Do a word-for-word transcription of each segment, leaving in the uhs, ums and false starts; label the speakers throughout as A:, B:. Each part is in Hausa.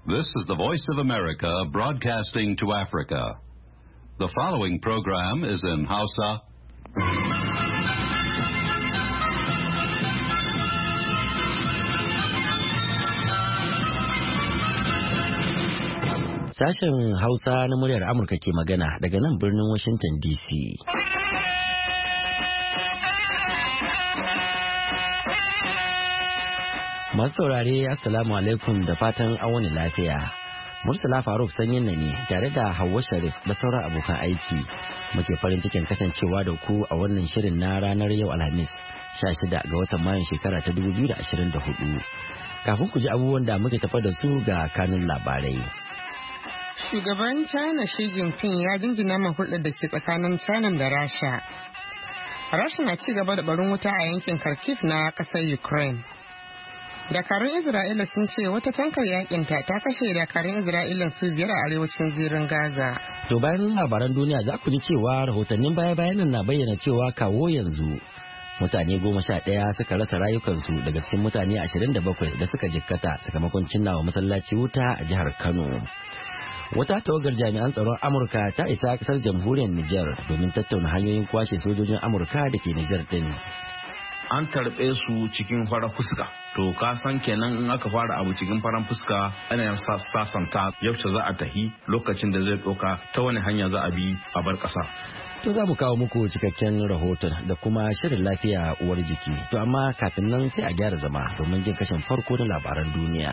A: This is the Voice of America broadcasting to Africa. The following program is in Hausa.
B: Sashen Hausa na muryar Amurka ke magana daga nan birnin Washington D C. Masu saurare Assalamu alaikum da fatan an wani lafiya. Murtala Faruk sanyin na ne tare da Hauwa Sharif da sauran abokan aiki. Muke farin cikin kasancewa da ku a wannan shirin na ranar yau Alhamis sha shida ga watan Mayun shekara ta dubu biyu da ashirin da hudu. Kafin ku ji abubuwan da muke tafa da su ga kanun labarai.
C: Shugaban China Xi Jinping ya jinjina ma hulɗar da ke tsakanin China da Rasha. Rasha na ci gaba da barin wuta a yankin Kharkiv na ƙasar Ukraine. Dakarun Isra'ila sun ce wata tankar yakinta ta kashe dakarun Isra'ila su biyar a arewacin zirin Gaza.
B: To bayan labaran duniya za ku ji cewa rahotannin baya-bayan na bayyana cewa kawo yanzu mutane goma sha ɗaya suka rasa rayukansu daga cikin mutane ashirin da bakwai da suka jikkata sakamakon cinnawa masallaci wuta a jihar Kano. Wata tawagar jami'an tsaron Amurka ta isa kasar jamhuriyar Nijar domin tattauna hanyoyin kwashe sojojin Amurka da ke Nijar din.
D: An tarbe su cikin farar fuska. To ka san kenan in aka fara abu cikin farar fuska ana yin sasanta yaushe za a tahi lokacin da zai ɗauka ta wani hanya za a bi a bar ƙasa.
B: To za mu kawo muku cikakken rahoton da kuma shirin lafiya uwar jiki. To amma kafin nan sai a gyara zama domin jin kashin farko na labaran duniya.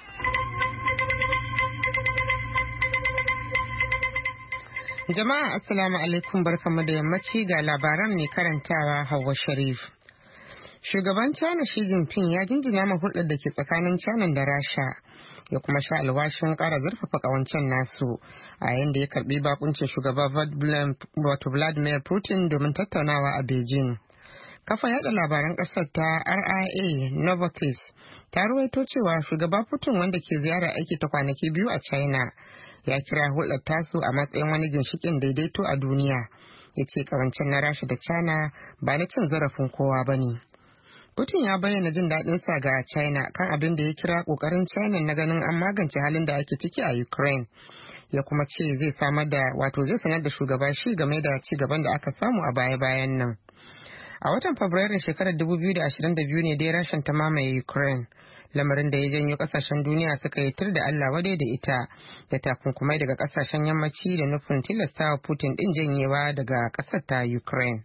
C: Jama'a assalamu alaikum barkamu da yammaci ga labaran mai karantawa Hauwa Sharif. Shugaban China Xi Jinping ya jinjina ma hulɗar da ke tsakanin China da Rasha ya kuma sha alwashin ƙara zurfafa ƙawancen nasu a yayin da ya karɓi bakuncin shugaba Vladimir Putin domin tattaunawa a Beijing. Kafa yada labaran ƙasar ta R I A Novotis ta ruwaito cewa shugaba Putin wanda ke ziyarar aiki ta kwanaki biyu a China ya kira hulɗar tasu a matsayin wani ginshiƙin daidaito a duniya. Ya ce ƙawancen na Rasha da China ba na cin zarafin kowa ba ne. Putin ya bayyana jin daɗinsa ga China kan abin da ya kira ƙoƙarin China na ganin an magance halin da ake ciki a Ukraine. Ya kuma ce zai samar da wato zai sanar da shugaba shi game da ci gaban da aka samu a baya-bayan nan. A watan Fabrairun shekarar dubu biyu da ashirin da biyu ne dai Rasha ta mamaye Ukraine. Lamarin da ya janyo kasashen duniya suka yi tur da Allah wadai da ita da takunkumai daga kasashen yammaci da nufin tilastawa Putin din janyewa daga kasar ta Ukraine.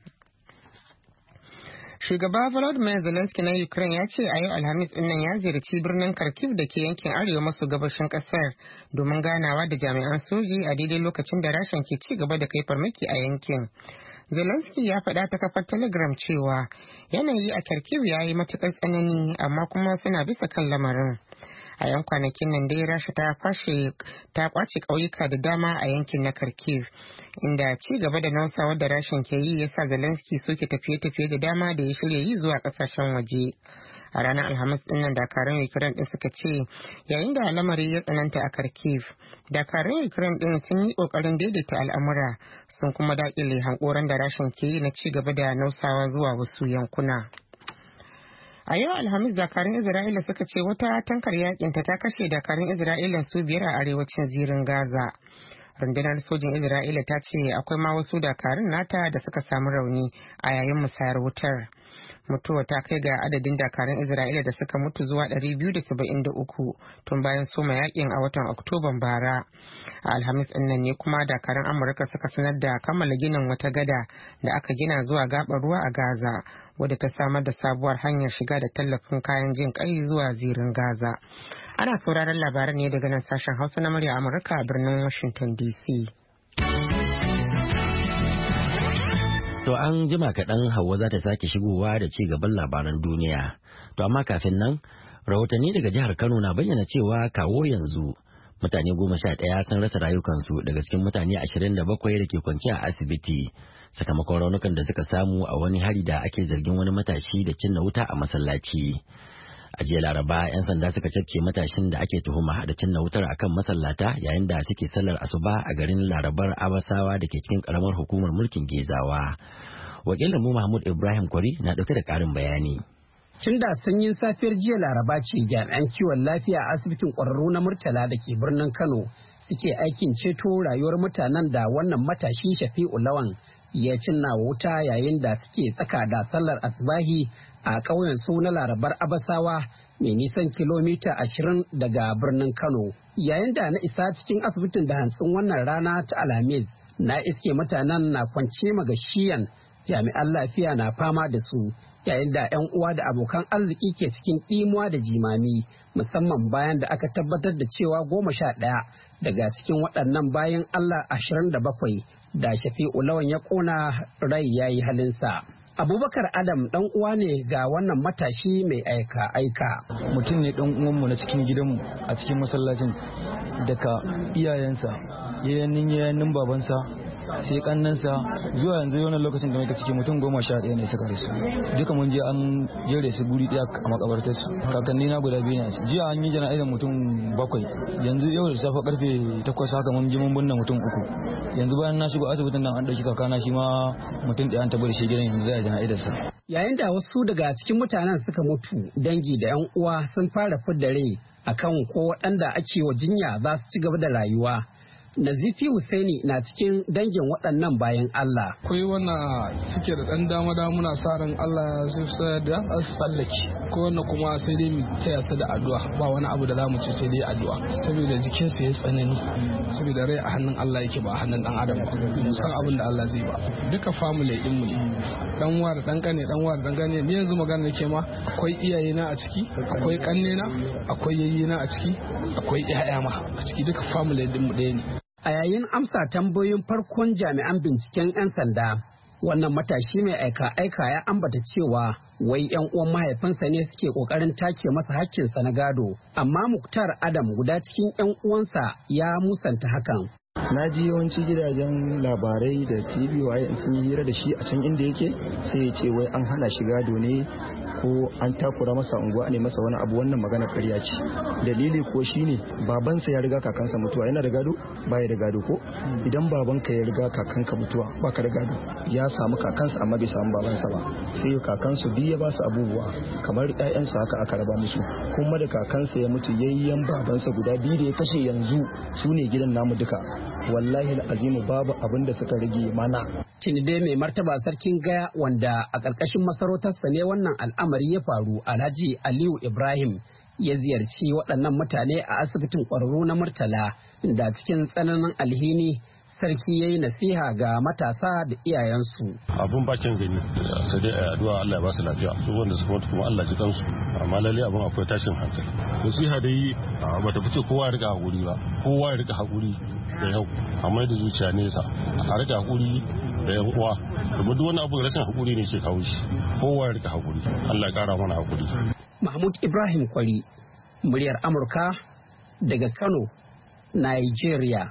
C: Shugaba Volodymyr Zelensky na Ukraine ya ce a yau Alhamis din nan ya ziyarci birnin Kharkiv da ke yankin arewa maso gabashin kasar domin ganawa da jami'an soji a daidai lokacin da Rasha ke ci gaba da kai farmaki a yankin. Zelensky ya faɗa ta kafar Telegram cewa yanayi a Kharkiv ya yi matuƙar tsanani amma kuma suna bisa kan lamarin. A yan kwanakin nan dai Rasha ta kwashe ta kwace ƙauyuka da dama a yankin na Kharkiv inda ci gaba da nausawar da Rashan ke yi yasa Zelensky soke tafiye-tafiye da dama da ya shirya yi zuwa ƙasashen waje. A ranar Alhamis din nan dakarun Ukraine din suka ce yayin da lamari ya tsananta a Kharkiv, dakarun Ukraine din sun yi kokarin daidaita al'amura sun kuma dakile hankoran da Rashan ke yi na ci gaba da nausawa zuwa wasu yankuna. A yau Alhamis dakarun Isra'ila suka ce wata tankar yakin ta kashe dakarun Isra'ila su biyar a arewacin zirin Gaza. Rundunar sojin Isra'ila ta ce akwai ma wasu dakarun nata da suka samu rauni a yayin musayar wutar. Mutuwa ta kai ga adadin dakarun Isra'ila da suka mutu zuwa ɗari biyu da saba'in da uku tun bayan soma yakin a watan Oktoban bara. A Alhamis ɗin nan ne kuma dakarun Amurka suka sanar da kammala ginin wata gada da aka gina zuwa gaɓar ruwa a Gaza, wadda ta samar da sabuwar hanyar shiga da tallafin kayan jin ƙai zuwa zirin Gaza. Ana sauraron labaran ne daga nan sashen Hausa na murya Amurka a birnin Washington D C.
B: To an jima kaɗan Hauwa za ta sake shigowa da ci gaban labaran duniya. To amma kafin nan, rahotanni daga jihar Kano na bayyana cewa kawo yanzu mutane goma sha ɗaya sun rasa rayukansu daga cikin mutane ashirin da bakwai da ke kwance a asibiti sakamakon raunukan da suka samu a wani hari da ake zargin wani matashi da cinna wuta a masallaci. A jiya Laraba 'yan sanda suka cafke matashin da ake tuhuma da cinna wutar akan masallata yayin da suke sallar asuba a garin Larabar Abasawa da ke cikin karamar hukumar mulkin Gezawa. Wakilin mu Mahmud Ibrahim Kwari na dauke da karin bayani.
E: Tun da sanyin safiyar jiya Laraba ce jami'an kiwon lafiya a asibitin ƙwararru na Murtala da ke birnin Kano suke aikin ceto rayuwar mutanen da wannan matashi Shafi'u Lawan ya cinna wuta yayin da suke tsaka da sallar asbahi a ƙauyen su na Larabar Abasawa mai nisan kilomita ashirin daga birnin Kano. Yayin da na isa cikin asibitin da hantsin wannan rana ta Alhamis, na iske mutanen na kwance magashiyan, jami'an lafiya na fama da su. Yayin da 'yan uwa da abokan arziki ke cikin ɗimuwa da jimami, musamman bayan da aka tabbatar da cewa goma sha ɗaya daga cikin waɗannan bayan Allah ashirin da bakwai da Shafi'u Lawan ya ƙona rai ya yi halinsa. Abubakar Adam ɗan uwa ne ga wannan matashi mai aika aika.
F: Mutum ne ɗan uwanmu na cikin gidanmu a cikin masallacin, daga iyayensa, yayannin yayannin babansa, sai kannansa, zuwa yanzu wannan lokacin da muke ciki mutum goma sha ɗaya ne suka rasu. Duka mun je an jere su guri ɗaya a makabartar su. Kakanni na guda biyu ne. Jiya an yi jana'izar mutum bakwai. Yanzu yau da safe karfe takwas haka mun je mun binne mutum uku. Yanzu bayan na shigo asibitin nan an ɗauki kakana shi ma mutum ɗaya an tabbata shi gidan yanzu za a jana'izar sa.
E: Yayin da wasu daga cikin mutanen suka mutu, dangi da 'yan uwa sun fara fidda rai akan ko waɗanda ake wa jinya za su ci gaba da rayuwa. Nazifi Husaini na cikin dangin waɗannan bayan Allah.
G: Akwai wannan suke da ɗan dama dama muna sa ran Allah ya sa da su tsallake. Ko wannan kuma sai dai mu taya su da addu'a, ba wani abu da za mu ci sai dai addu'a. Saboda jikinsa ya tsanani, saboda rai a hannun Allah yake ba a hannun ɗan adam ba. Mu san abin da Allah zai ba. Duka family ɗin mu ne. Dan uwa da dan kane, dan uwa da dan kane. Ni yanzu magana nake ma akwai iyaye na a ciki, akwai kanne na, akwai yayye na a ciki, akwai ƴaƴa ma a ciki, duka family ɗin mu ɗaya ne.
E: A yayin amsa tambayoyin farkon jami'an binciken 'yan sanda, wannan matashi mai aika-aika ya ambata cewa wai 'yan uwan mahaifinsa ne suke kokarin take masa hakkinsa na gado, amma Muktar Adam guda cikin 'yan uwansa ya musanta hakan.
F: Na ji yawanci gidajen labarai da T V waye sun yi hira da shi a can inda yake, sai ya ce wai an hana shi gado ne ko an takura masa unguwa ne masa wani abu. Wannan magana ƙarya ce. Dalili ko shine babansa ya riga kakansa mutuwa, yana da gado baya da gado ko idan babanka ya riga kakanka mutuwa baka da gado. Ya samu kakansa amma bai samu babansa ba, sai kakansu biyu ya ba su abubuwa kamar ƴaƴansu haka aka raba musu. Kuma da kakansa ya mutu yayyan babansa guda biyu da ya kashe yanzu su ne gidan namu duka. Wallahi azimu babu abin da suka rage mana.
E: Tuni dai mai martaba sarkin Gaya wanda a ƙarƙashin masarautarsa ne wannan al'amari ya faru, Alhaji Aliyu Ibrahim ya ziyarci waɗannan mutane a asibitin ƙwararru na Murtala, da cikin tsananin alhini sarki ya yi nasiha ga matasa da iyayensu.
H: Abun bakin gani sai dai a addu'a Allah ya ba su lafiya, duk wanda suka mutu kuma Allah ji kansu, amma lalle abun akwai tashin hankali. Nasiha dai bata fice kowa ya rika hakuri ba, kowa ya rika hakuri da yau, amma da zuciya nesa a rika hakuri da yan uwa, domin duk wani abu rashin hakuri ne ke kawo shi. Kowa ya rika hakuri, Allah ya kara mana hakuri.
E: Mahmud Ibrahim Kwari, muryar Amurka daga Kano, Nigeria.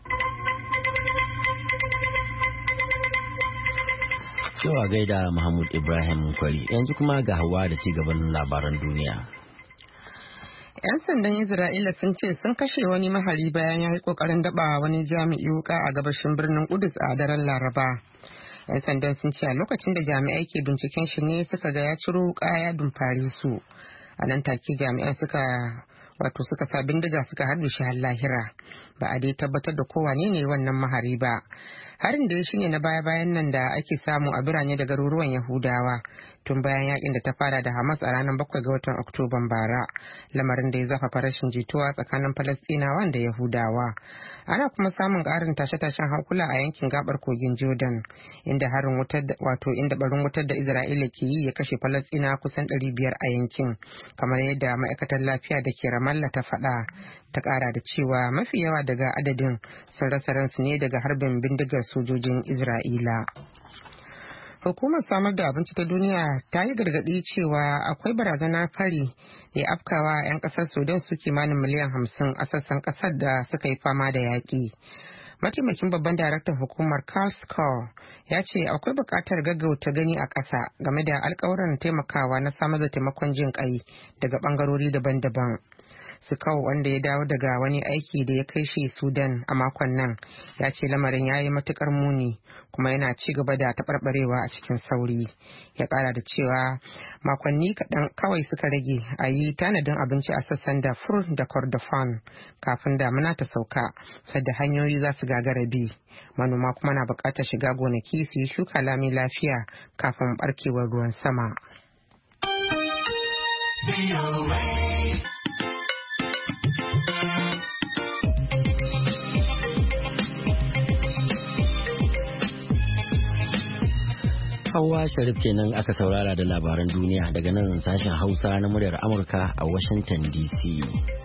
B: Yawa gaida Mahmud Ibrahim Kwari, yanzu kuma ga Hauwa da ci gaban labaran duniya.
C: 'Yan sandan Isra'ila sun ce sun kashe wani mahari bayan ya yi kokarin daba wani jami'i wuka a gabashin birnin Kudus a daren Laraba. 'Yan sandan sun ce a lokacin da jami'ai ke binciken shi ne suka ga ya ciro wuka ya dumfare su. A nan take jami'an suka wato suka sa bindiga suka harbe shi har lahira. Ba a dai tabbatar da kowane ne wannan mahari ba. Harin da ya shine na baya-bayan nan da ake samu a birane da garuruwan Yahudawa tun bayan yakin da ta fara da Hamas a ranar bakwai ga watan Oktoban bara, lamarin da ya zafafa rashin jituwa tsakanin Falastinawa da Yahudawa. Ana kuma samun ƙarin tashe-tashen hankula a yankin gabar kogin Jordan, inda harin wutar wato inda barin wutar da Isra'ila ke yi ya kashe Falastina kusan ɗari biyar a yankin, kamar yadda ma'aikatar lafiya da ke Ramallah ta faɗa. Ta ƙara da cewa mafi yawa daga adadin sun rasa ransu ne daga harbin bindigar sojojin Isra'ila. Hukumar samar da abinci ta duniya ta yi gargaɗi cewa akwai barazanar fari da ya afkawa 'yan ƙasar Sudan su kimanin miliyan hamsin a sassan ƙasar da suka yi fama da yaƙi. Mataimakin babban daraktan hukumar Karl Skol ya ce akwai buƙatar gaggauta gani a ƙasa game da alƙawuran taimakawa na samar da taimakon jin ƙai daga ɓangarori daban-daban. Sukau, wanda ya dawo daga wani aiki da ya kai shi Sudan a makon nan, ya ce lamarin ya yi matukar muni kuma yana ci gaba da taɓarɓarewa a cikin sauri. Ya ƙara da cewa makonni kaɗan kawai suka rage a yi tanadin abinci a sassan Darfur da Kordofan kafin damuna ta sauka, sadda hanyoyi za su gagara bi. Manoma kuma na buƙatar shiga gonaki su yi shuka lami lafiya kafin barkewar ruwan sama.
B: Hauwa Sharif kenan aka saurara da labaran duniya daga nan sashen Hausa na muryar Amurka a Washington D C.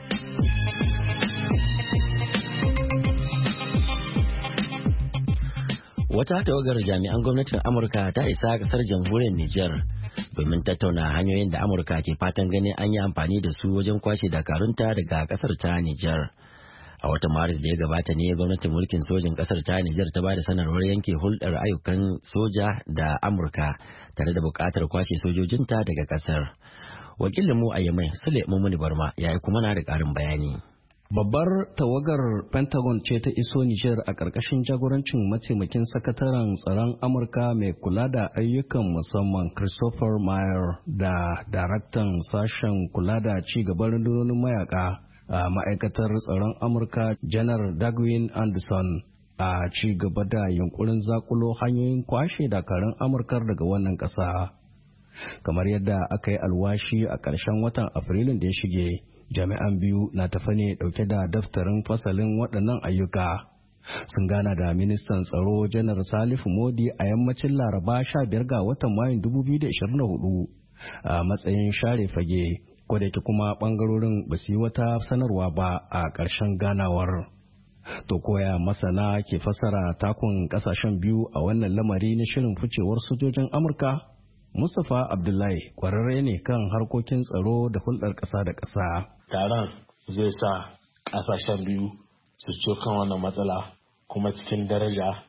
B: Wata tawagar jami'an gwamnatin Amurka ta isa kasar jamhuriyar Nijar domin tattauna hanyoyin da Amurka ke fatan ganin an yi amfani da su wajen kwashe dakarunta daga kasar ta Nijar. A watan Maris da ya gabata ne gwamnatin mulkin sojin kasar ta Nijar ta ba da sanarwar yanke hulɗar ayyukan soja da Amurka tare da buƙatar kwashe sojojinta daga kasar. Wakilinmu a Yamai, Sule Mumuni Barma, ya yi kuma na da ƙarin bayani.
I: Babbar tawagar Pentagon ce ta iso Nijar a ƙarƙashin jagorancin mataimakin sakataren tsaron Amurka mai kula da ayyukan musamman Christopher Meyer da daraktan sashen kula da ci gaban rundunonin mayaka a ma'aikatar tsaron Amurka Janar Dagwin Anderson a ci gaba da yunkurin zakulo hanyoyin kwashe dakarun Amurkar daga wannan ƙasa. Kamar yadda aka yi alwashi a ƙarshen watan Afrilun da ya shige, jami'an biyu na tafa ne dauke da daftarin fasalin waɗannan ayyuka. Sun gana da ministan tsaro janar Salifu Modi a yammacin Laraba sha biyar ga watan Mayun dubu biyu da ashirin da hudu a matsayin share fage, kodayake kuma ɓangarorin ba su yi wata sanarwa ba a ƙarshen ganawar. To koya masana ke fasara takun ƙasashen biyu a wannan lamari na shirin ficewar sojojin Amurka? Mustapha Abdullahi kwararre ne kan harkokin tsaro da hulɗar ƙasa da ƙasa.
J: Taron zai sa ƙasashen biyu su ciyo kan wannan matsala kuma cikin daraja,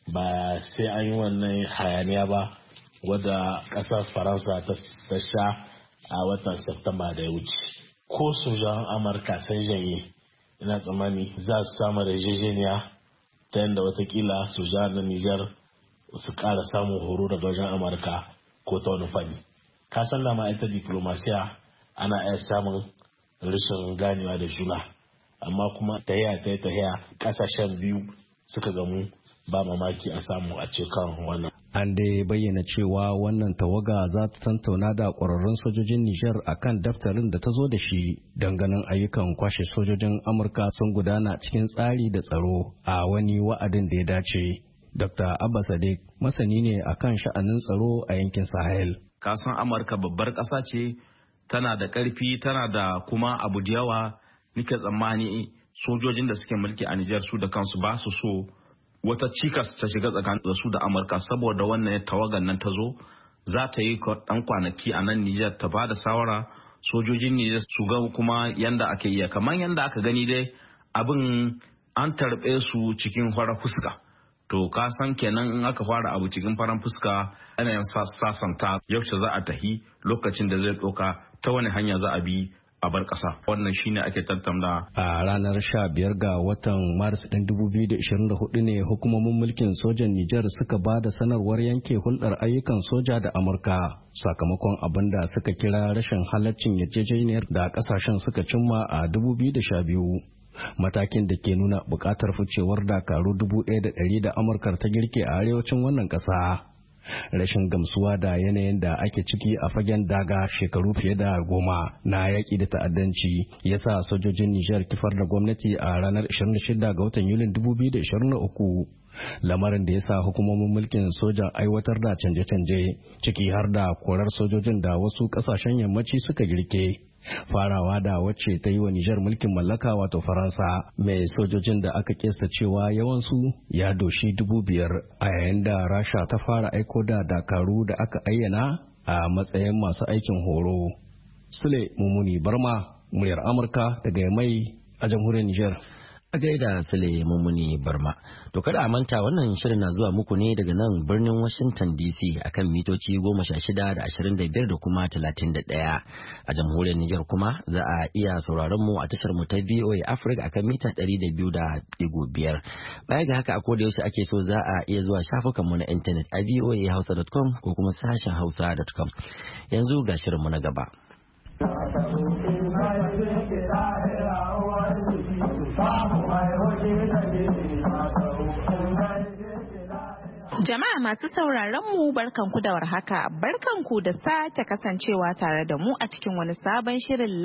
J: ba sai an yi wannan hayaniya ba wadda ƙasar Faransa ta sha a watan Septemba da ya wuce. Ko sojan Amurka sun janye, ina tsammani za su samu yarjejeniya ta yadda watakila sojan na Nijar su ƙara samun horo daga wajen Amurka ko ta wani fanni. Ka san dama ita diplomasiya ana iya samun rashin ganewa da juna, amma kuma tahiya ta tahiya kasashen biyu suka gamu, ba mamaki a samu a ce kan wannan.
I: An dai bayyana cewa wannan tawaga za ta tantauna da ƙwararrun sojojin Nijar a kan daftarin da ta zo da shi ganin ayyukan kwashe sojojin Amurka sun gudana cikin tsari da tsaro a wani wa'adin da ya dace. Dokta Abba Sadiq masani ne a kan sha'anin tsaro a yankin Sahel.
D: Kasan Amurka babbar ƙasa ce, tana da ƙarfi, tana da kuma abu da yawa. Nike tsammani sojojin da suke mulki a Nijar su da kansu ba su so wata cikas ta shiga tsakanin da su da Amurka, saboda wannan tawagan nan ta zo za ta yi ɗan kwanaki a nan Nijar ta ba da shawara sojojin Nijar su ga kuma yanda ake yi. Kamar yanda aka gani dai abin an tarbe su cikin farar fuska. To ka san kenan in aka fara abu cikin farar fuska ana yin sasanta yaushe za a tahi, lokacin da zai ɗauka, ta wani hanya za a bi a bar ƙasa. Wannan shine ake tattauna.
I: A ranar sha biyar ga watan Maris ɗin dubu biyu da ashirin da hudu ne hukumomin mulkin sojan Nijar suka ba da sanarwar yanke hulɗar ayyukan soja da Amurka sakamakon abin da suka kira rashin halaccin yarjejeniyar da ƙasashen suka cimma a dubu biyu da sha biyu. Matakin da ke nuna buƙatar ficewar dakaru dubu ɗaya da ɗari da Amurkar ta girke a arewacin wannan ƙasa. Rashin gamsuwa da yanayin da ake ciki a fagen daga shekaru fiye da goma na yaƙi da ta'addanci ya sa sojojin Nijar kifar da gwamnati a ranar ashirin da shida ga watan Yulin dubu biyu da ashirin da uku. Lamarin da ya sa hukumomin mulkin sojan aiwatar da canje-canje ciki har da korar sojojin da wasu ƙasashen yammaci suka girke. Farawa da wacce ta yi wa Nijar mulkin mallaka wato Faransa mai sojojin da aka kesa cewa yawansu ya doshi dubu biyar, a yayin da Rasha ta fara aiko da dakaru da aka ayyana a matsayin masu aikin horo. Sule Mumuni Barma, muryar Amurka daga mai a jamhuriyar Nijar.
B: A gaida Sule Mummuni Barma. To kada a manta wannan shirin na zuwa muku ne daga nan birnin Washington D C akan mitoci goma sha shida da ashirin da biyar da kuma talatin da ɗaya. A jamhuriyar Nijar kuma za a iya sauraron mu a tashar mu ta V O A Africa akan mita ɗari da biyu da ɗigo biyar. Baya ga haka a koda yaushe ake so za a iya zuwa shafukan mu na intanet a voa hausa dot com ko kuma sashen hausa dot com. Yanzu ga shirin mu na gaba.
K: Jama'a masu sauraron mu barkanku da warhaka, barkanku da sake kasancewa tare da mu a cikin wani sabon shirin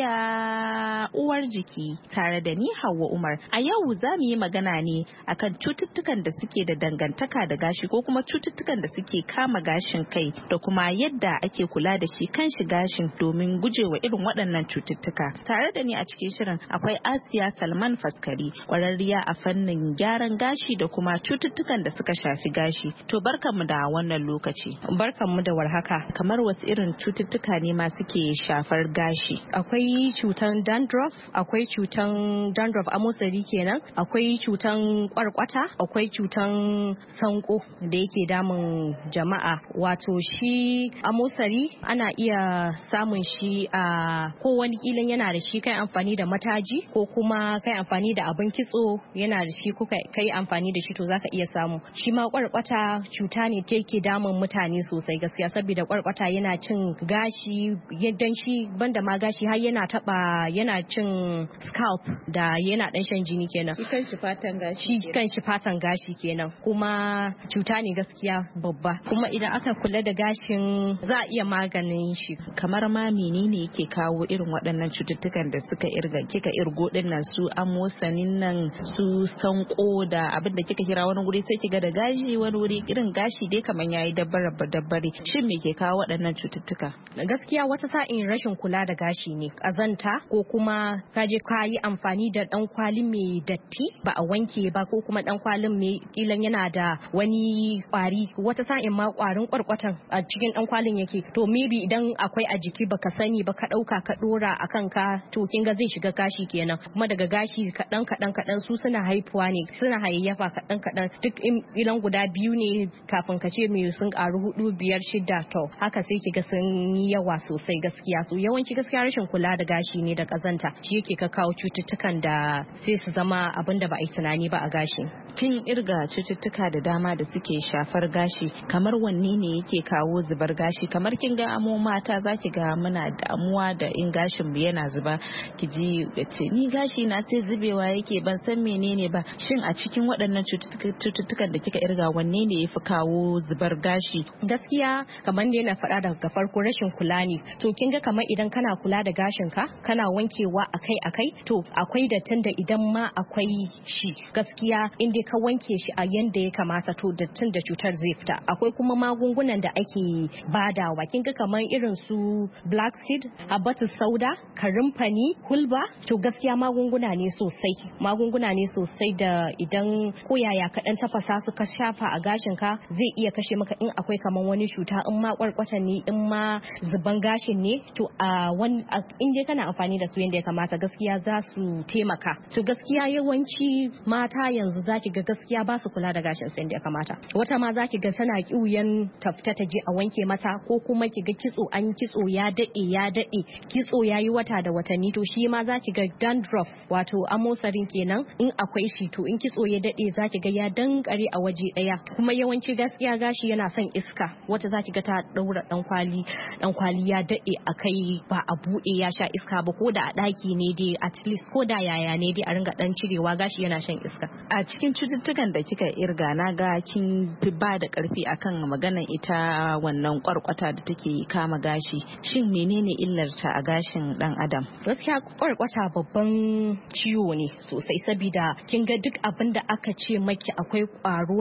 K: lafiya uwar jiki tare da ni Hauwa Umar. A yau za mu yi magana ne akan cututtukan da suke da dangantaka da gashi ko kuma cututtukan da suke kama gashin kai da kuma yadda ake kula da shi kan shi gashin domin gujewa irin waɗannan cututtuka. Tare da ni a cikin shirin akwai Asiya Salman Faskari, ƙwararriya a fannin gyaran gashi da kuma cututtukan da suka shafi gashi. Gashi. To barkanmu da wannan lokaci.
L: Barkanmu da warhaka.
K: Kamar wasu irin cututtuka ne ma suke shafar gashi?
L: Akwai cutan dandruff, akwai cutan dandruff amosari kenan, akwai cutan kwarkwata, akwai cutan sanko da yake damun jama'a. Wato shi amosari ana iya samun shi a ko wani kilan yana da shi kai amfani da mataji ko kuma kai amfani da abin kitso yana da shi ko kai amfani da shi to zaka iya samu. Shi ma kwarkwata cuta ne ta yake damun mutane sosai gaskiya saboda kwarkwata yana cin gashi yadda shi banda ma gashi har yana taba yana cin scalp da yana dan shan jini kenan
K: shi kan shi fatan gashi
L: shi kan shi fatan gashi kenan kuma cuta ne gaskiya babba kuma idan aka kula da gashin za a iya maganin shi.
K: Kamar ma menene yake kawo irin waɗannan cututtukan da suka irga kika irgo din nan su amosanin nan su sanko da abin da kika kira wani guri sai kiga da gashi wani wuri irin gashi dai kamar yayi dabbare dabbare shin me ke kawo waɗannan cututtuka?
L: Gaskiya wata sa'in rashin kula da gashi ne, kazanta ko kuma kaje ka yi amfani da dan kwali mai datti ba a wanke ba ko kuma dan kwalin mai kilan yana da wani kwari wata sa'in ma kwarin kwarkwatan a cikin dan kwalin yake to maybe idan akwai a jiki baka sani ba ka dauka ka dora akan ka to kin ga zai shiga gashi kenan kuma daga gashi kadan kadan kadan su suna haifuwa ne suna hayayyafa kadan kadan duk ilan guda biyu ne kafin ka ce mai sun karu hudu biyar shida to haka sai kiga sun yi yawa sosai gaskiya su yawanci gaskiya rashin kula da gashi ne da kazanta shi yake ka kawo cututtukan da sai su zama abin da ba a yi tunani ba a gashi.
K: Kin irga cututtuka da dama da suke shafar gashi kamar wanne ne yake kawo zubar gashi kamar kin ga amo mata zaki ga muna damuwa da in gashin mu yana zuba ki ji ce ni gashi na sai zubewa yake ban san menene ba shin a cikin waɗannan cututtukan da kika irga wanne ne yafi kawo zubar gashi?
L: Gaskiya kamar da yana faɗa daga farko rashin kula ne to kin ga kamar idan kana kula da gashin ka kana wankewa akai akai to akwai dattin da idan ma akwai shi gaskiya in dai ka wanke shi a yanda ya kamata to dattin da cutar zai fita. Akwai kuma magungunan da ake badawa kin ga kamar irin su black seed, habbatus sauda, karimfani, hulba to gaskiya magunguna ne sosai magunguna ne sosai da idan koyaya ka dan tafasa su ka shafa a gashin ka zai iya kashe maka in akwai kaman wani cuta in ma kwarkwata ne in ma zuban gashin ne to a wani in dai kana amfani da su yanda ya kamata gaskiya za su taimaka. To gaskiya yawanci mata yanzu zaki ga gaskiya ba su kula da gashin su yanda ya kamata. Wata ma zaki ga tana kiuyan ta fita ta je a wanke mata ko kuma ki ga kitso an kitso ya dade ya dade kitso yayi wata da watanni to shi ma zaki ga dandruff wato amosarin kenan in akwai shi to in kitso ya dade zaki ga ya dankare a waje daya kuma yawanci gaskiya gashi yana son iska wata zaki ga ta daura dan kwali dan kwali ya dade akai ba a bude ya sha iska ba ko da a daki ne dai at least ko da yaya ne dai a ringa dan cirewa gashi yana shan iska.
K: A cikin cututtukan da kika irga na ga kin fi ba da karfi akan maganar ita wannan kwarkwata da take kama gashi shin menene illar ta a gashin dan adam?
L: Gaskiya kwarkwata babban ciwo ne sosai saboda kin ga duk abin da aka ce maki akwai kwaro ne a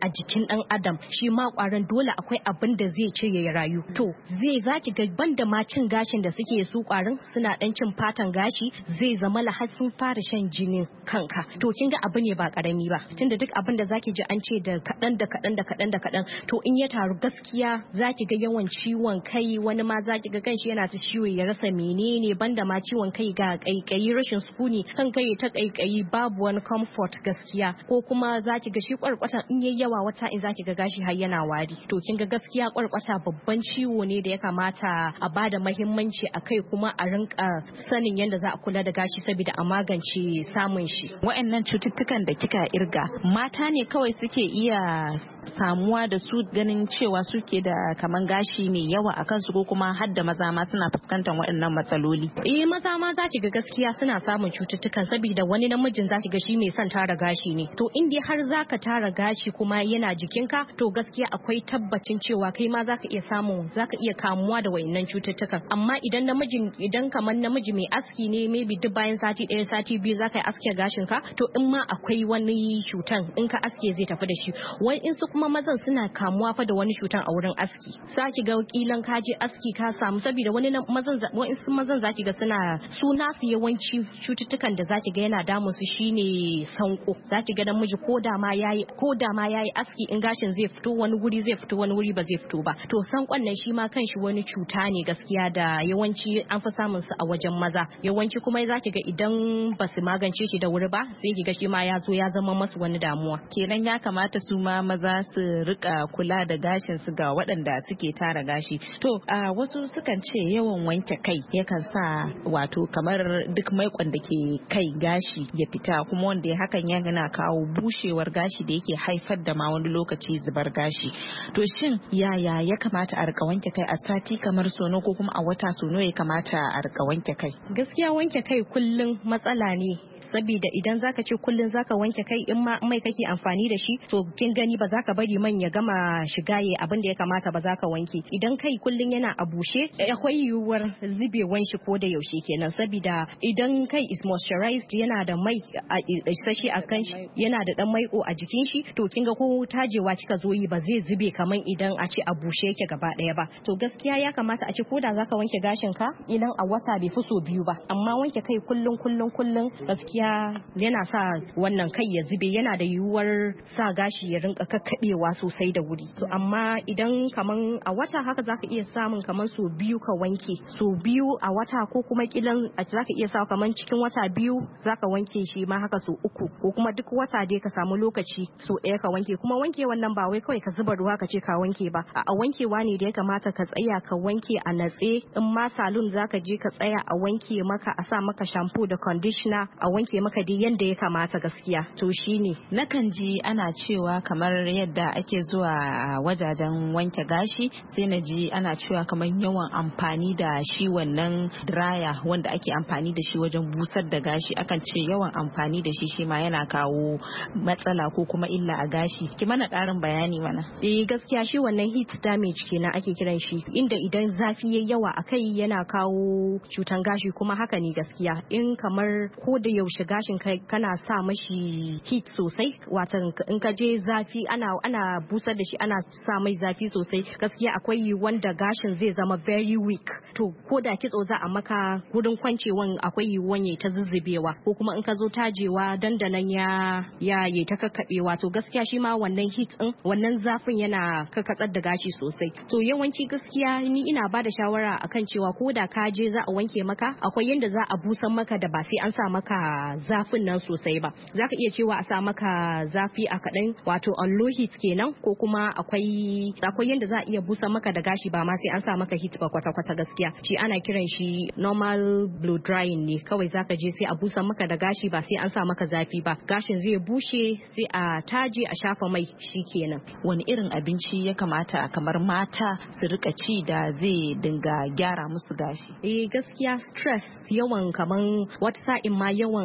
L: jikin dan adam shi ma kwaron dole akwai abin da zai ce ya rayu to zai zaki ga banda ma cin gashin da suke su kwarin suna dan cin fatan gashi zai zama lahar sun fara shan jinin kanka to kin ga abu ne ba karami ba tunda duk abin da zaki ji an ce da kadan da kadan da kadan da kadan to in ya taru gaskiya zaki ga yawan ciwon kai wani ma zaki ga kanshi yana ta ciwo ya rasa menene banda ma ciwon kai ga kaikayi rashin sukuni kan kai ta kaikayi babu wani comfort gaskiya ko kuma zaki ga shi kwarkwata in yayi yawa wata in zaki ga gashi har yana wari to kin ga gaskiya kwarkwata babban ciwo ne da ya kamata a bada muhimmanci akai kuma a rinka sanin yadda za a kula da gashi saboda a magance samun shi
K: wa'annan cututtukan da kika irga mata ne kawai suke iya samuwa da su ganin cewa suke da kaman gashi mai yawa a kansu ko kuma har da maza ma suna fuskantar waɗannan matsaloli
L: eh maza ma za ki ga gaskiya suna samun cututtukan saboda wani namijin za ki ga shi mai son tara gashi ne to in dai har zaka tara gashi kuma yana jikinka to gaskiya akwai tabbacin cewa kai ma zaka iya samu zaka iya kamuwa da wayannan cututtukan amma idan namijin idan kamar namiji mai aski ne maybe duk bayan sati ɗaya sati biyu zaka yi aske gashin ka to in ma akwai wani cutan in ka aske zai tafi da shi wai in su kuma mazan suna kamuwa fa da wani cutan a wurin aski saki ga kilan ka je aski ka samu saboda wani mazan wa'in su mazan zaki ga suna suna su yawanci cututtukan da zaki ga yana damun su shine sanko zaki ga namiji ko da ma yayi ko da ma yayi aski in gashin zai fito wani guri zai fito wani wuri ba zai fito ba to sankon nan shi ma kanshi wani cuta ne gaskiya da yawanci an fi samun su a wajen maza yawanci kuma zaki ga idan ba su magance shi da wuri ba sai ki ga shi ma ya zo ya zama masu wani damuwa
K: kenan ya kamata su ma maza su rika kula da gashin su ga waɗanda suke tara gashi to a wasu sukan ce yawan wanke kai yakan sa wato kamar duk maikon da ke kai gashi ya fita kuma wanda hakan yana kawo bushewar gashi da yake haifar da ma wani lokaci zubar gashi to shin yaya ya kamata a rika wanke kai a sati kamar sono ko kuma a wata sono ya kamata a rika wanke kai
L: gaskiya wanke kai kullum matsala ne saboda idan zaka ce kullun zaka wanke kai in ma mai kake amfani da shi to kin gani ba zaka bari man ya gama shiga yayi abin da ya kamata ba zaka wanke idan kai kullun yana a bushe akwai yiwuwar zubewan shi ko da yaushe kenan saboda idan kai is moisturized yana da mai a sashi a kan shi yana da dan maiko a jikin shi to kin ga ko tajewa kika zo yi ba zai zube kaman idan a ce a bushe yake gaba daya ba to gaskiya ya kamata a ce ko da zaka wanke gashin ka idan a wata bai fi so biyu ba amma wanke kai kullun kullun kullun gaskiya yana sa wannan kai ya zube yana da yiwuwar sa gashi ya rinka kakkabewa sosai da wuri to amma idan kaman a wata haka zaka iya samun kaman so biyu ka wanke so biyu a wata ko kuma kilan zaka iya sa kaman cikin wata biyu zaka wanke shi ma haka so uku ko kuma duk wata dai ka samu lokaci so ɗaya ka wanke kuma wanke wannan ba wai kawai ka zuba ruwa ka ce ka wanke ba a wankewa ne da ya kamata ka tsaya ka wanke a natse in ma salon zaka je ka tsaya a wanke maka a sa maka shampoo da conditioner a wanke maka dai yanda ya kamata gaskiya to shine
K: nakan ji ana cewa kamar yadda ake zuwa a wajajen wanke gashi sai na ji ana cewa kamar yawan amfani da shi wannan dryer wanda ake amfani da shi wajen busar da gashi akan ce yawan amfani da shi shi ma yana kawo matsala ko kuma illa a gashi ki mana ƙarin bayani mana
L: eh gaskiya shi wannan heat damage kenan ake kiran shi inda idan zafi yayi yawa akai yana kawo cutan gashi kuma haka ne gaskiya in kamar ko da yaushe gashin kai kana sa mashi heat sosai watan in ka je zafi ana ana busar da shi ana sa mai zafi sosai gaskiya akwai yiwuwan da gashin zai zama very weak to ko da kitso za a maka gurin kwancewan akwai yiwuwan ya ta zuzzubewa ko kuma in ka zo tajewa dandanan ya ya ya ta kakkabewa to gaskiya shi ma wannan heat din wannan zafin yana kakkatsar da gashi sosai to yawanci gaskiya ni ina ba da shawara akan cewa ko da ka je za a wanke maka akwai yanda za a busan maka da ba sai an sa maka zafin nan sosai ba zaka iya cewa a sa maka zafi a kaɗan wato on low heat kenan ko kuma akwai akwai yanda za a iya busa maka da gashi ba ma sai an sa maka heat ba kwata kwata gaskiya shi ana kiran shi normal blow drying ne kawai zaka je sai a busa maka da gashi ba sai an sa maka zafi ba gashin zai bushe sai a taje a shafa mai shikenan
K: wani irin abinci ya kamata kamar mata su rika ci da zai dinga gyara musu gashi
L: eh gaskiya stress yawan kaman wata sa'in ma yawan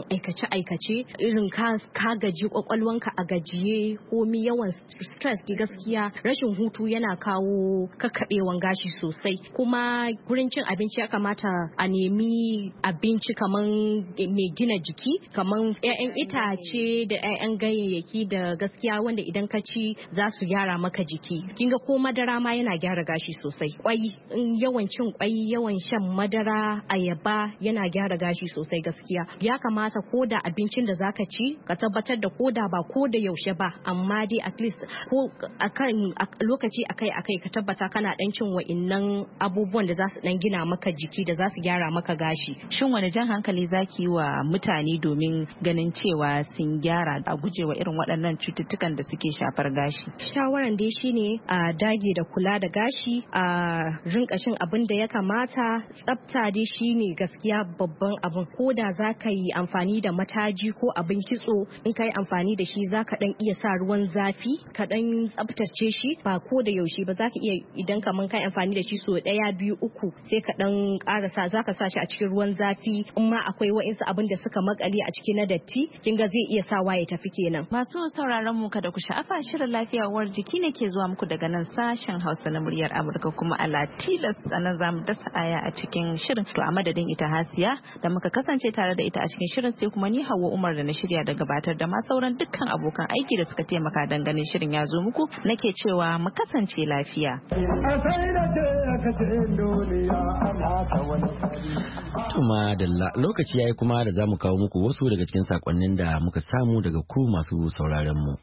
L: aikace-aikace irin ka ka gaji kwakwalwanka a gajiye komi yawan stress da gaskiya rashin hutu yana kawo kakkaɓewan gashi sosai. Kuma gurin cin abinci ya kamata a nemi abinci kaman mai gina jiki kaman ƴaƴan itace da ƴaƴan ganyayyaki da gaskiya wanda idan ka ci za su gyara maka jiki. Kinga ko madara ma yana gyara gashi sosai. Kwai yawan cin kwai yawan shan madara ayaba yana gyara gashi sosai gaskiya. Ya kamata ko da abincin da zaka ci ka tabbatar da ko da ba ko da yaushe ba amma dai at least ko akan lokaci akai akai ka tabbata kana dan cin wa'innan abubuwan da za su dan gina maka jiki da za su gyara maka gashi.
K: Shin wani jan hankali zaki wa mutane domin ganin cewa sun gyara a gujewa irin waɗannan cututtukan da suke shafar gashi?
L: Shawaran dai shine a dage da kula da gashi, a rinka shin abin da ya kamata. Tsafta dai shine gaskiya babban abin. Ko da za ka yi amfani da mataji ko abin kitso in ka yi amfani da shi za ka dan iya sa ruwan zafi ka dan tsaftace shi ba ko da yaushe ba. Za ka iya idan kaman ka yi amfani da shi so ɗaya biyu uku sai ka dan ƙarasa za ka sa shi a cikin ruwan zafi in ma akwai wa'insu abin da suka makale a ciki na datti kin ga zai iya sawa ya tafi kenan.
K: Masu sauraron mu kada ku sha'afa shirin lafiya uwar jiki ne ke zuwa muku daga nan sashen Hausa na muryar Amurka kuma a Latilas anan zamu dasa aya a cikin shirin. To a madadin ita Hasiya da muka kasance tare da ita a cikin shirin sai kuma ni Hauwa Umar da na shirya da gabatar da ma sauran dukkan abokan aiki da suka taimaka dan ganin shirin ya zo muku nake cewa mu kasance lafiya.
B: Tuma dalla lokaci yayi kuma da zamu kawo muku wasu daga cikin sakonnin da muka samu daga ku masu sauraron mu.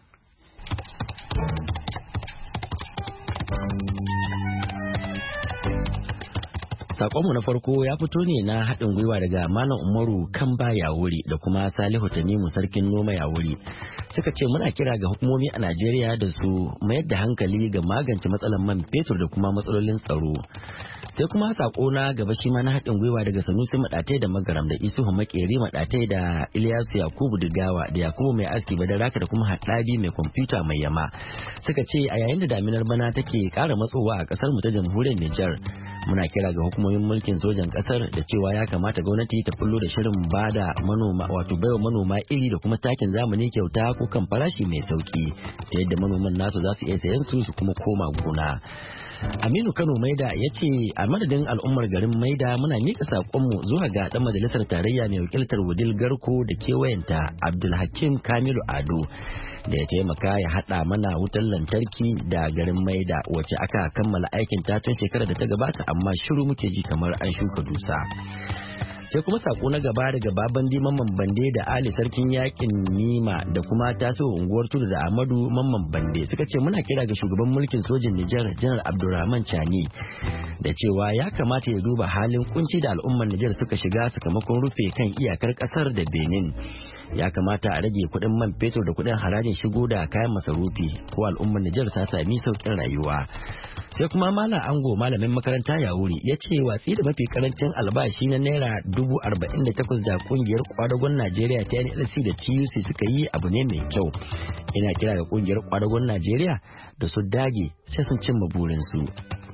B: Sakonmu na farko ya fito ne na haɗin gwiwa daga Malam Umaru Kamba Yawuri da kuma Salihu Tanimu Sarkin Noma Yawuri. Suka ce muna kira ga hukumomi a Najeriya da su mayar da hankali ga magance matsalar man fetur da kuma matsalolin tsaro. Sai kuma sako na gaba shi ma na haɗin gwiwa daga Sanusi Maɗatai da Magaram da Isuhu Makeri Maɗatai da Ilyasu Yakubu Digawa da Yakubu Mai Aski Badaraka da kuma Haɗabi Mai Kwamfuta Mai Yama. Suka ce a yayin da daminar bana take ƙara matsowa a ƙasar mu ta jamhuriyar Nijar muna kira ga hukumomin mulkin sojan ƙasar da cewa ya kamata gwamnati ta fullo da shirin bada manoma wato baiwa manoma iri da kuma takin zamani kyauta ko kan farashi mai sauki ta yadda manoman nasu za su iya sayan su su kuma koma gona. Aminu Kano Maida ya ce a madadin al'ummar garin Maida muna miƙa saƙonmu zuwa ga ɗan majalisar tarayya mai wakiltar Wudil Garko da kewayenta Abdulhakim Kamilu Ado da ya taimaka ya haɗa mana wutar lantarki da garin Maida wacce aka kammala aikin ta tun shekarar da ta gabata amma shiru muke ji kamar an shuka dusa. Sai kuma sako na gaba daga baban Mamman Bande da Ali Sarkin Yakin Nima da kuma taso unguwar Tudu da Amadu Mamman Bande suka ce muna kira ga shugaban mulkin sojin Nijar Janar Abdulrahman Chani da cewa ya kamata ya duba halin kunci da al'ummar Nijar suka shiga sakamakon rufe kan iyakar kasar da Benin. Ya kamata a rage kuɗin man fetur da kuɗin harajin shigo da kayan masarufi ko al'ummar Nijar ta sami sauƙin rayuwa. Sai kuma Malam Ango malamin makaranta ya wuri ya ce watsi da mafi karancin albashi na naira dubu arba'in da takwas da kungiyar kwadagon Najeriya ta N L C da T U C suka yi abu ne mai kyau. Ina kira ga kungiyar kwadagon Najeriya da su dage sai sun cimma burinsu.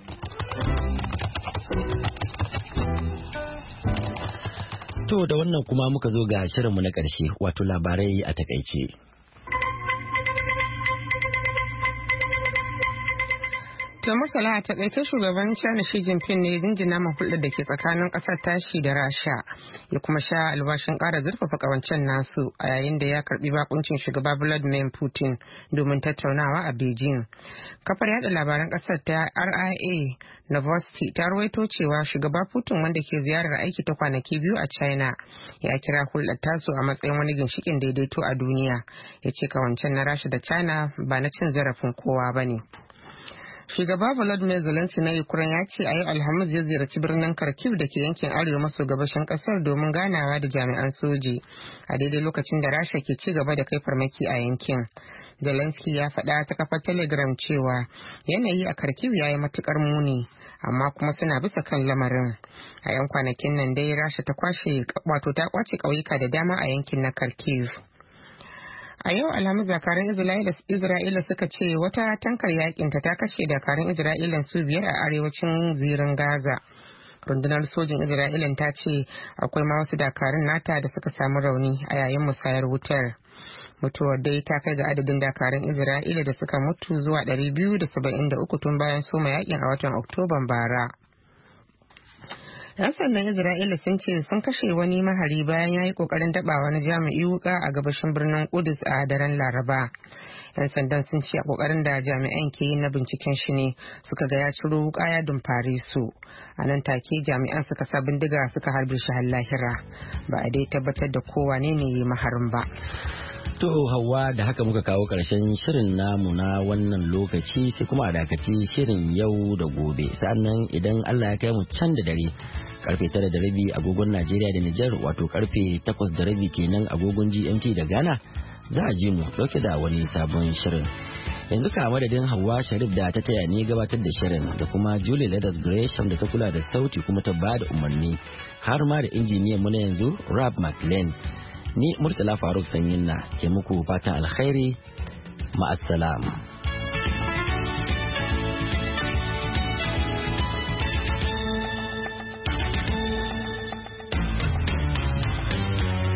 B: To da wannan kuma muka zo ga shirinmu na ƙarshe wato labarai a takaice.
C: To Murtala a takaice shugaban China Xi Jinping ne jinjina ma hulɗar da ke tsakanin ƙasar tashi da Rasha ya kuma sha alwashin ƙara zurfafa ƙawancen nasu a yayin da ya karɓi bakuncin shugaba Vladimir Putin domin tattaunawa a Beijing. Kafar yada labaran ƙasar ta R I A Novosti ta rawaito cewa shugaba Putin wanda ke ziyarar aiki ta kwanaki biyu a China ya kira hulɗar tasu a matsayin wani ginshikin daidaito a duniya. Ya ce ƙawancen na Rasha da China ba na cin zarafin kowa ba ne. Shugaba Volodymyr Zelensky na Ukraine ya ce a yau Alhamis ya ziyarci birnin Kharkiv da ke yankin arewa maso gabashin kasar domin ganawa da jami'an soji a daidai lokacin da Rasha ke ci gaba da kai farmaki a yankin. Zelensky ya faɗa ta kafar Telegram cewa yanayi a Kharkiv ya yi matukar muni amma kuma suna bisa kan lamarin. A 'yan kwanakin nan dai Rasha ta kwashe wato ta kwace ƙauyuka da dama a yankin na Kharkiv. A yau Alhamis dakarun Isra'ila suka ce wata tankar yakinta ta kashe dakarun Isra'ila su biyar a arewacin zirin Gaza. rundunar sojin Isra'ila ta ce akwai ma wasu dakarun nata da suka samu rauni a yayin musayar wutar. Mutuwar dai ta kai ga adadin dakarun Isra'ila da suka mutu zuwa ɗari biyu da saba'in da uku tun bayan soma yakin a watan Oktoban bara. 'Yan sandan Isra'ila sun ce sun kashe wani mahari bayan ya yi kokarin daba wani jami'i wuka a gabashin birnin Kudus a daren Laraba. 'Yan sandan sun ce a kokarin da jami'an ke yi na binciken shi ne suka ga ya ciro wuka ya dumfare su. A nan take jami'an suka sa bindiga suka harbe shi har lahira. Ba a dai tabbatar da kowa ne ne yi maharin ba.
B: To Hauwa, da haka muka kawo ƙarshen shirin namu na wannan lokaci, sai kuma a dakaci shirin yau da gobe. Sannan idan Allah ya kai mu can da dare karfe tara da rabi agogon Najeriya da Nijar, wato karfe takwas da rabi kenan agogon G M T da Ghana, za a ji mu dauke da wani sabon shirin. Yanzu ka madadin Hauwa Sharif da ta taya ni gabatar da shirin, da kuma Julie Leathers Gresham da ta kula da sauti kuma ta bada umarni, har ma da injiniyan mu na yanzu Rob McLean. Ni Murtala Faruk Sanyinna ke muku fatan alkhairi, ma'assalam.